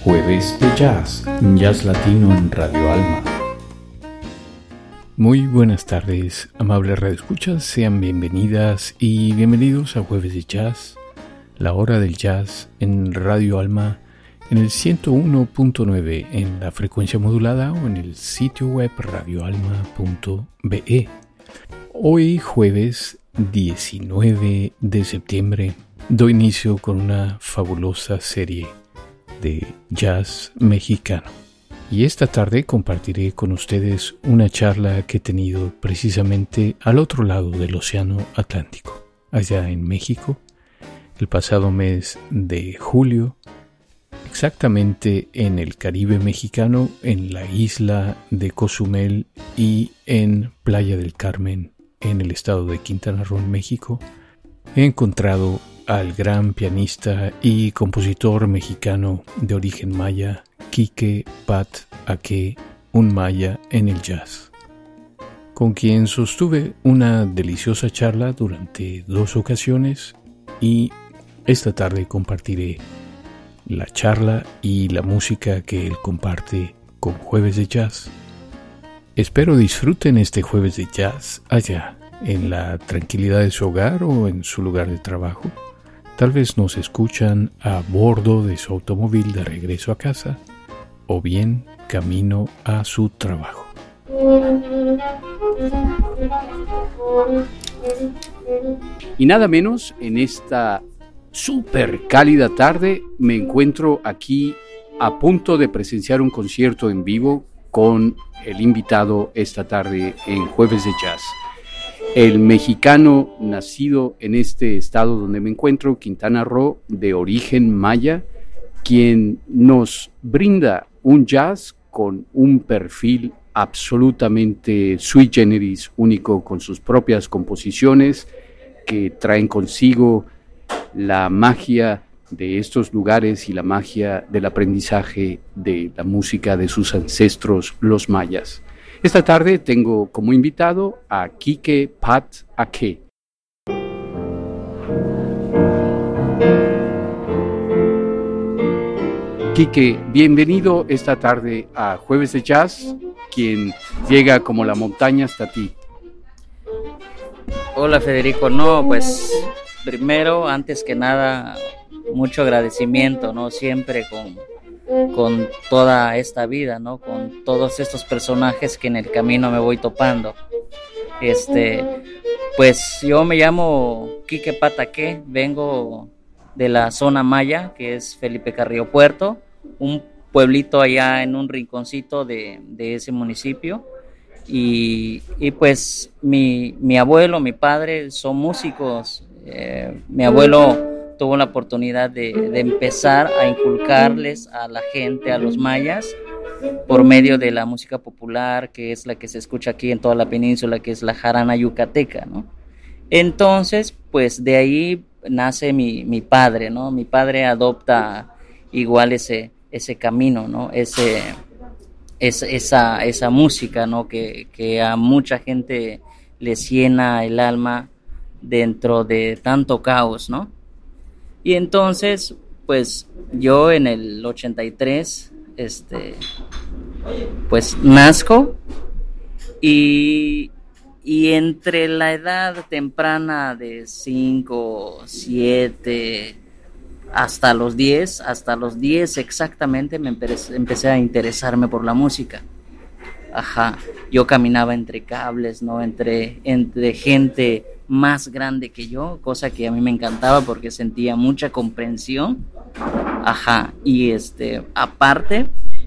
Jueves de Jazz, Jazz Latino en Radio Alma. Muy buenas tardes, amables radioescuchas, sean bienvenidas y bienvenidos a Jueves de Jazz, la hora del jazz en Radio Alma, en el 101.9 en la frecuencia modulada o en el sitio web radioalma.be. Hoy jueves 19 de septiembre doy inicio con una fabulosa serie de jazz mexicano. Y esta tarde compartiré con ustedes una charla que he tenido precisamente al otro lado del Océano Atlántico, allá en México, el pasado mes de julio, exactamente en el Caribe mexicano, en la isla de Cozumel y en Playa del Carmen, en el estado de Quintana Roo, en México. He encontrado al gran pianista y compositor mexicano de origen maya, Quique Pat Aque, un maya en el jazz, con quien sostuve una deliciosa charla durante 2 ocasiones y esta tarde compartiré la charla y la música que él comparte con Jueves de Jazz. Espero disfruten este Jueves de Jazz allá, en la tranquilidad de su hogar o en su lugar de trabajo. Tal vez nos escuchan a bordo de su automóvil de regreso a casa o bien camino a su trabajo. Y nada menos, en esta súper cálida tarde me encuentro aquí a punto de presenciar un concierto en vivo con el invitado esta tarde en Jueves de Jazz. El mexicano nacido en este estado donde me encuentro, Quintana Roo, de origen maya, quien nos brinda un jazz con un perfil absolutamente sui generis, único, con sus propias composiciones que traen consigo la magia de estos lugares y la magia del aprendizaje de la música de sus ancestros, los mayas. Esta tarde tengo como invitado a Quique Pat Aque. Quique, bienvenido esta tarde a Jueves de Jazz, quien llega como la montaña hasta ti. Hola Federico, no, pues primero, antes que nada, mucho agradecimiento, ¿no? Siempre con toda esta vida, ¿no? Con todos estos personajes que en el camino me voy topando. Pues yo me llamo Quique Pat Aque, vengo de la zona maya, que es Felipe Carrillo Puerto, un pueblito allá en un rinconcito de ese municipio. Y pues mi abuelo, mi padre son músicos. Mi abuelo tuvo la oportunidad de empezar a inculcarles a la gente, a los mayas, por medio de la música popular, que es la que se escucha aquí en toda la península, que es la jarana yucateca, ¿no? Entonces, pues de ahí nace mi padre, ¿no? Mi padre adopta igual ese camino, ¿no? Esa música, ¿no? Que a mucha gente les llena el alma dentro de tanto caos, ¿no? Y entonces, pues yo en el 83, pues nazco y entre la edad temprana de 5, 7, hasta los 10 exactamente empecé a interesarme por la música. Ajá, yo caminaba entre cables, ¿no? Entre gente más grande que yo, cosa que a mí me encantaba porque sentía mucha comprensión. Ajá, y aparte,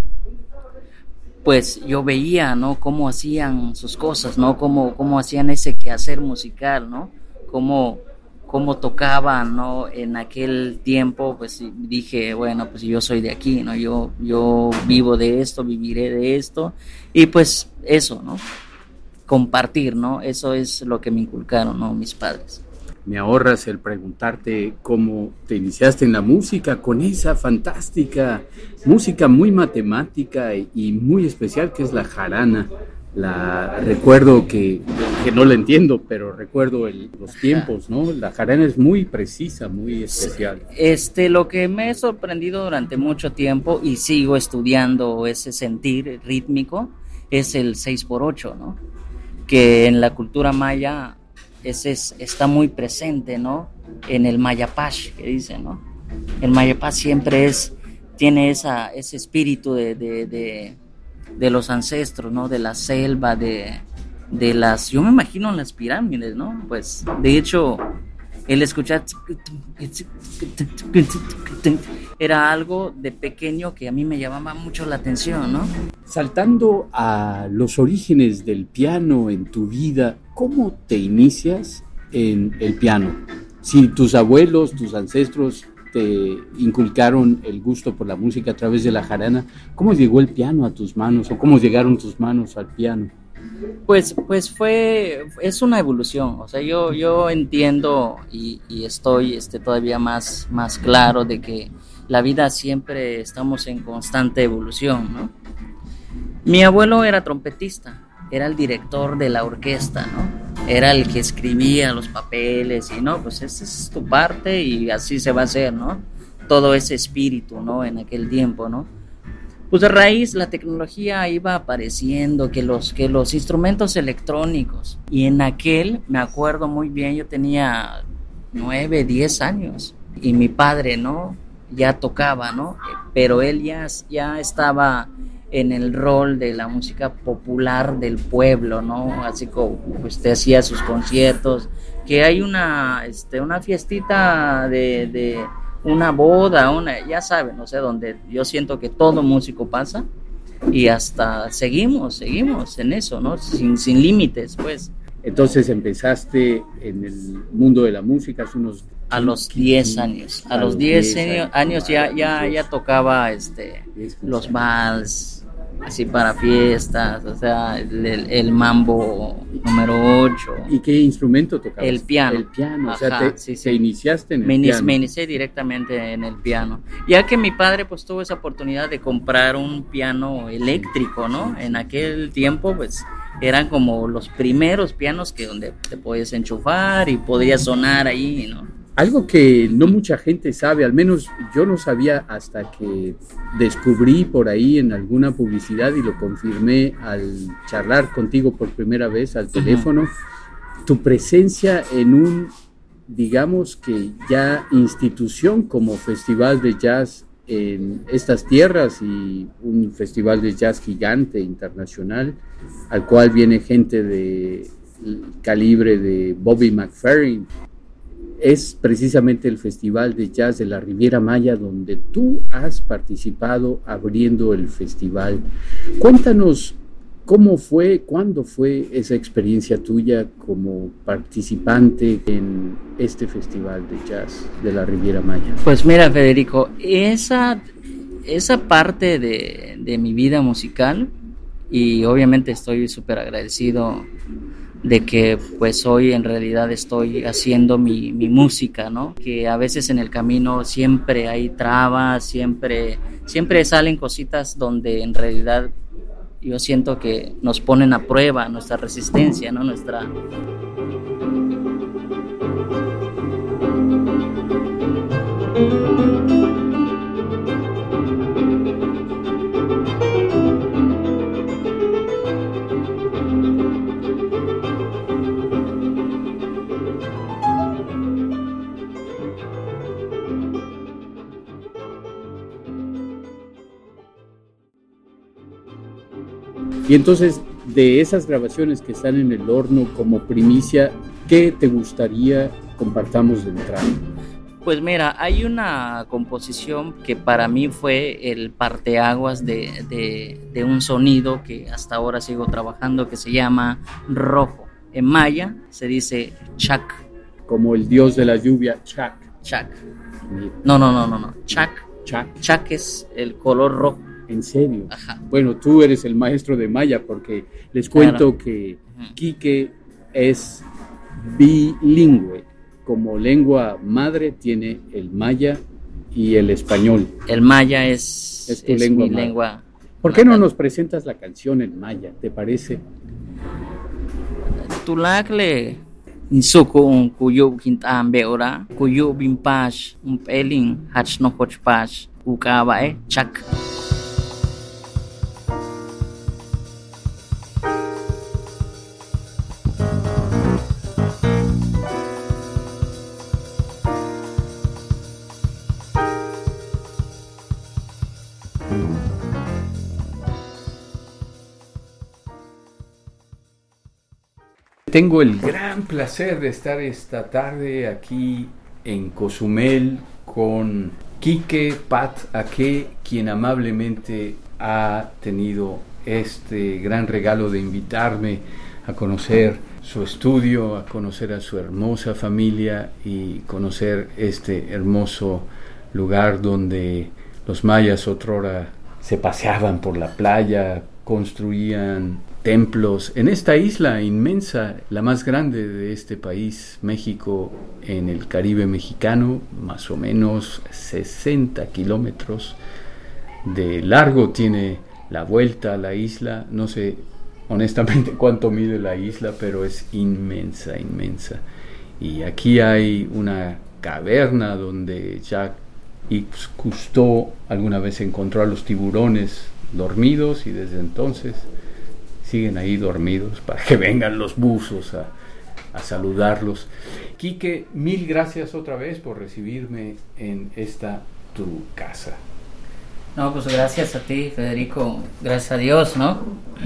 pues yo veía, ¿no? Cómo hacían sus cosas, ¿no? Cómo hacían ese quehacer musical, ¿no? Cómo tocaban, ¿no? En aquel tiempo, pues dije, bueno, pues yo soy de aquí, ¿no? Yo vivo de esto, viviré de esto, y pues eso, ¿no? Compartir, ¿no? Eso es lo que me inculcaron, ¿no? Mis padres. Me ahorras el preguntarte cómo te iniciaste en la música, con esa fantástica música muy matemática y muy especial que es la jarana. Recuerdo que no la entiendo, pero recuerdo los tiempos, ¿no? La jarana es muy precisa, muy especial. Lo que me he sorprendido durante mucho tiempo y sigo estudiando ese sentir rítmico es el 6x8, ¿no? Que en la cultura maya está muy presente, ¿no? En el mayapash, que dicen, ¿no? El mayapash siempre tiene ese espíritu de los ancestros, ¿no? De la selva, yo me imagino en las pirámides, ¿no? Pues, de hecho, el escuchar era algo de pequeño que a mí me llamaba mucho la atención, ¿no? Saltando a los orígenes del piano en tu vida, ¿cómo te inicias en el piano? Si tus abuelos, tus ancestros te inculcaron el gusto por la música a través de la jarana, ¿cómo llegó el piano a tus manos o cómo llegaron tus manos al piano? Pues es una evolución, o sea, yo entiendo y estoy todavía más claro de que la vida siempre estamos en constante evolución, ¿no? Mi abuelo era trompetista, era el director de la orquesta, ¿no? Era el que escribía los papeles y no, pues esa es tu parte y así se va a hacer, ¿no? Todo ese espíritu, ¿no? En aquel tiempo, ¿no? Pues de raíz la tecnología iba apareciendo, que los instrumentos electrónicos, y en aquel, me acuerdo muy bien, yo tenía 9, 10 años y mi padre, ¿no? Ya tocaba, ¿no? Pero él ya estaba en el rol de la música popular del pueblo, ¿no? Así como usted hacía sus conciertos, que hay una fiestita de una boda, ya saben, no sé, donde yo siento que todo músico pasa y hasta seguimos en eso, ¿no? Sin límites, pues. Entonces empezaste en el mundo de la música hace unos... A los 10 años. A los 10 años ya tocaba los vals, así para fiestas, o sea, el mambo número 8. ¿Y qué instrumento tocabas? El piano. El piano, ajá, o sea, te iniciaste en el piano. Me inicié directamente en el piano, ya que mi padre pues tuvo esa oportunidad de comprar un piano eléctrico, ¿no? En aquel tiempo pues eran como los primeros pianos donde te podías enchufar y podía sonar ahí, ¿no? Algo que no mucha gente sabe, al menos yo no sabía hasta que descubrí por ahí en alguna publicidad y lo confirmé al charlar contigo por primera vez al teléfono, tu presencia en digamos que ya institución como Festival de Jazz en estas tierras y un festival de jazz gigante internacional al cual viene gente de calibre de Bobby McFerrin. Es precisamente el Festival de Jazz de la Riviera Maya donde tú has participado abriendo el festival. Cuéntanos cuándo fue esa experiencia tuya como participante en este Festival de Jazz de la Riviera Maya. Pues mira, Federico, esa parte de mi vida musical, y obviamente estoy súper agradecido de que pues hoy en realidad estoy haciendo mi música, ¿no? Que a veces en el camino siempre hay trabas, siempre salen cositas donde en realidad yo siento que nos ponen a prueba nuestra resistencia, ¿no? Y entonces, de esas grabaciones que están en el horno como primicia, ¿qué te gustaría compartamos de entrada? Pues mira, hay una composición que para mí fue el parteaguas de un sonido que hasta ahora sigo trabajando, que se llama rojo. En maya se dice Chac. Como el dios de la lluvia, Chac. Chac. No. Chac. Chac es el color rojo. ¿En serio? Ajá. Bueno, tú eres el maestro de maya porque les cuento que Quique es bilingüe. Como lengua madre tiene el maya y el español. El maya es tu lengua mi lengua. ¿Por qué no nos presentas la canción en maya? ¿Te parece? tulakle Nisuko kuyo kintambe ora kuyo bimpash peling hach no hochpash ukabae chak. Tengo el gran placer de estar esta tarde aquí en Cozumel con Quique Pat Aque, quien amablemente ha tenido este gran regalo de invitarme a conocer su estudio, a conocer a su hermosa familia y conocer este hermoso lugar donde los mayas otrora se paseaban por la playa, construían templos en esta isla inmensa, la más grande de este país, México, en el Caribe mexicano, más o menos 60 kilómetros de largo tiene la vuelta a la isla. No sé honestamente cuánto mide la isla, pero es inmensa, inmensa. Y aquí hay una caverna donde Jacques Cousteau alguna vez encontró a los tiburones dormidos y desde entonces siguen ahí dormidos para que vengan los buzos a saludarlos. Quique, mil gracias otra vez por recibirme en esta tu casa. No, pues gracias a ti, Federico, gracias a Dios, ¿no?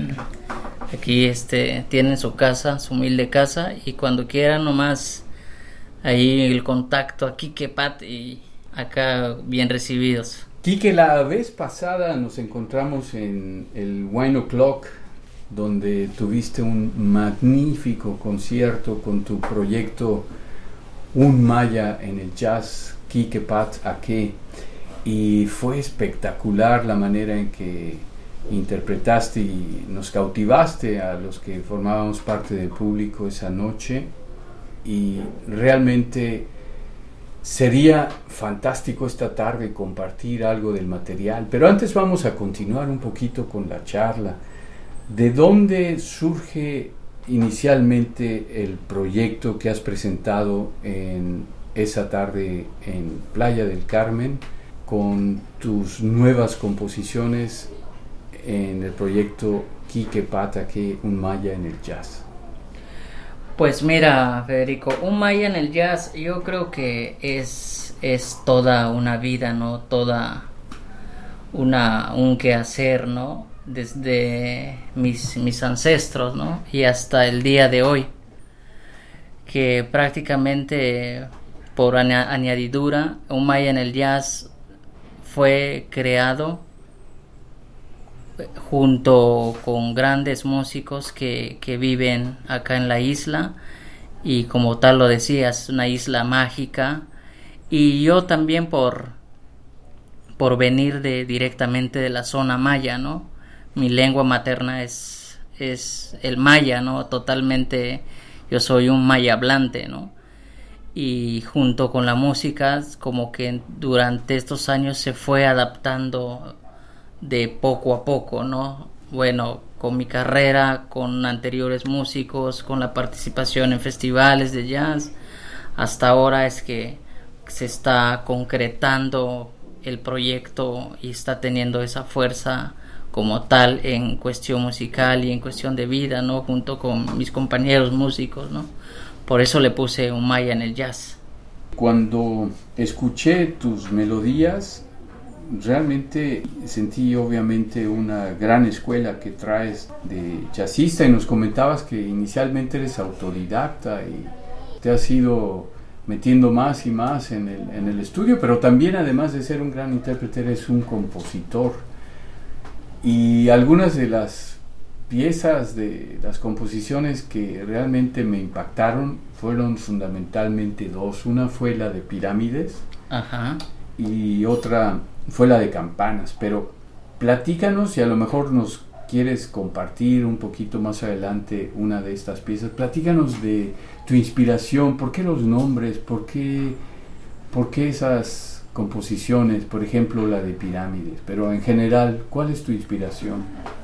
Aquí tienen su casa, su humilde casa, y cuando quieran nomás ahí el contacto a Quique Pat y acá bien recibidos. Quique, la vez pasada nos encontramos en el Wine O'Clock, donde tuviste un magnífico concierto con tu proyecto Un Maya en el Jazz, Quique Pat Aque, y fue espectacular la manera en que interpretaste y nos cautivaste a los que formábamos parte del público esa noche, y realmente sería fantástico esta tarde compartir algo del material, pero antes vamos a continuar un poquito con la charla. ¿De dónde surge inicialmente el proyecto que has presentado en esa tarde en Playa del Carmen con tus nuevas composiciones en el proyecto Quique Pat Aque, Un Maya en el Jazz? Pues mira, Federico, Un Maya en el Jazz yo creo que es toda una vida, ¿no? Toda un quehacer, ¿no? Desde mis ancestros, ¿no? Y hasta el día de hoy, que prácticamente por añadidura Un Maya en el Jazz fue creado junto con grandes músicos que viven acá en la isla, y como tal lo decías, es una isla mágica, y yo también por venir directamente de la zona maya, ¿no? Mi lengua materna es el maya, ¿no? Totalmente, yo soy un maya hablante, ¿no? Y junto con la música, como que durante estos años se fue adaptando de poco a poco, ¿no? Bueno, con mi carrera, con anteriores músicos, con la participación en festivales de jazz, hasta ahora es que se está concretando el proyecto y está teniendo esa fuerza como tal en cuestión musical y en cuestión de vida, ¿no? Junto con mis compañeros músicos, ¿no? Por eso le puse Un Maya en el Jazz. Cuando escuché tus melodías, realmente sentí obviamente una gran escuela que traes de jazzista, y nos comentabas que inicialmente eres autodidacta y te has ido metiendo más y más en el estudio, pero también, además de ser un gran intérprete, eres un compositor. Y algunas de las piezas de las composiciones que realmente me impactaron fueron fundamentalmente dos. Una fue la de Pirámides. Ajá. Y otra fue la de Campanas. Pero platícanos, y a lo mejor nos quieres compartir un poquito más adelante una de estas piezas. Platícanos de tu inspiración, por qué los nombres, por qué esas composiciones, por ejemplo la de Pirámides, pero en general, ¿cuál es tu inspiración?